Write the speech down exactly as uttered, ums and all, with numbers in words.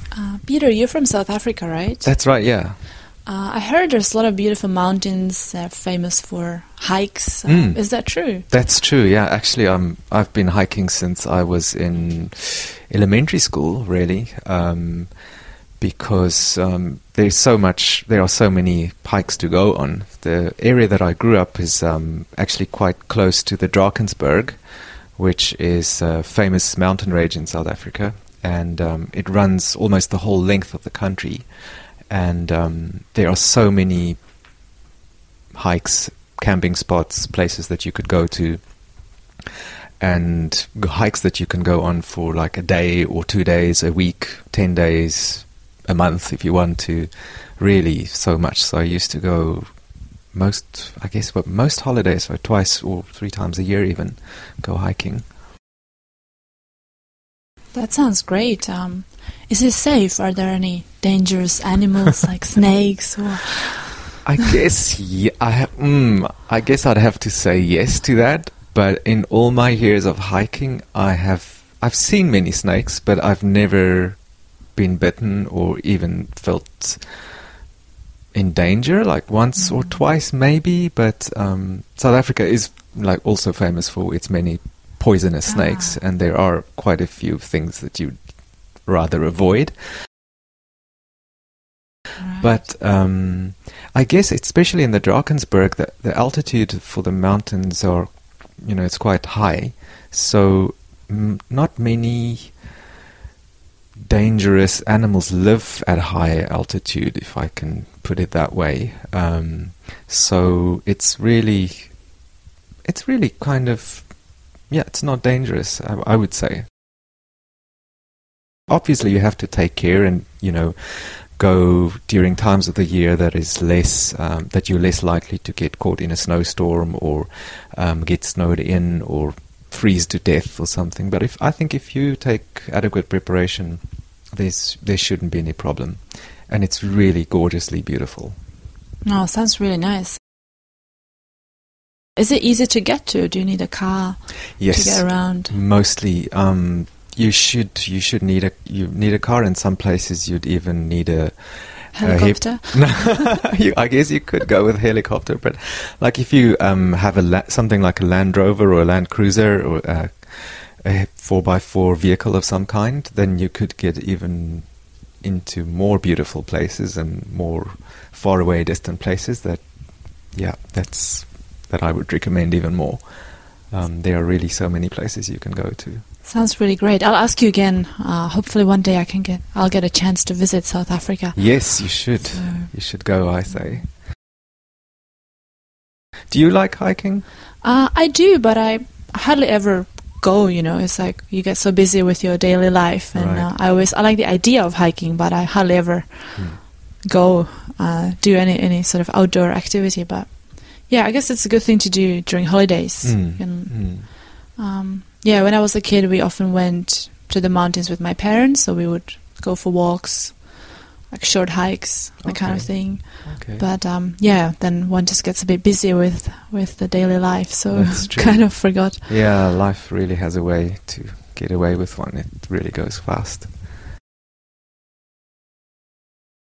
Uh, Peter, you're from South Africa, right? That's right, yeah. Uh, I heard there's a lot of beautiful mountains that are famous for hikes. Um, Mm. Is that true? That's true, yeah. Actually, um, I've been hiking since I was in elementary school, really, um, because um, there's so much, there are so many hikes to go on. The area that I grew up is um, actually quite close to the Drakensberg, which is a famous mountain range in South Africa, and um, it runs almost the whole length of the country. And um, there are so many hikes, camping spots, places that you could go to, and g- hikes that you can go on for like a day or two days, a week, ten days, a month if you want to. Really, so much. So I used to go most, I guess, but most holidays, so twice or three times a year even, go hiking. That sounds great. Um, is it safe? Are there any dangerous animals like snakes? Or I guess yeah, I ha- mm, I guess I'd have to say yes to that. But in all my years of hiking, I have I've seen many snakes, but I've never been bitten or even felt in danger. Like once or twice, maybe. But um, South Africa is like also famous for its many poisonous Ah. snakes, and there are quite a few things that you'd rather avoid. Right. But um, I guess, especially in the Drakensberg, the, the altitude for the mountains are, you know, it's quite high. So m- not many dangerous animals live at high altitude, if I can put it that way. Um, so it's really, it's really kind of, yeah, it's not dangerous, I, I would say. Obviously, you have to take care and, you know, go during times of the year that is less, um, that you're less likely to get caught in a snowstorm or um, get snowed in or freeze to death or something. But if I think if you take adequate preparation, there's there shouldn't be any problem, and it's really gorgeously beautiful. Oh, sounds really nice. Is it easy to get to? Do you need a car Yes, to get around? mostly. Um, you should you should need a you need a car. In some places, you'd even need a Helicopter? A hip- you, I guess you could go with helicopter, but like if you um, have a la- something like a Land Rover or a Land Cruiser or a, a four by four vehicle of some kind, then you could get even into more beautiful places and more far away, distant places. That, yeah, that's that I would recommend even more. Um, there are really so many places you can go to. Sounds really great. I'll ask you again. Uh, hopefully one day I can get. I'll get a chance to visit South Africa. Yes, you should. So, You should go, I say. Do you like hiking? uh, I do, but I hardly ever go. You know, it's like you get so busy with your daily life, and Right. uh, I always I like the idea of hiking, but I hardly ever Hmm. go uh, do any any sort of outdoor activity. But yeah, I guess it's a good thing to do during holidays. Mm. And, Mm. um, yeah, when I was a kid, we often went to the mountains with my parents, so we would go for walks, like short hikes, that kind of Okay. thing. Okay. But um, yeah, then one just gets a bit busy with with the daily life, so That's true. kind of forgot. Yeah, life really has a way to get away with one. It really goes fast.